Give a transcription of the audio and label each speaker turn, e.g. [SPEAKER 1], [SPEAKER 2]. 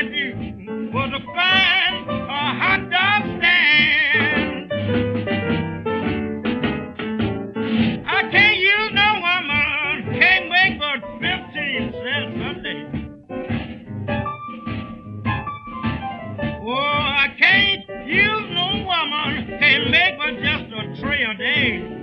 [SPEAKER 1] I do was to find a hot dog stand. I can't use no woman, can't make but 15 cents someday. Oh, I can't use no woman, can't make but just a tray a day.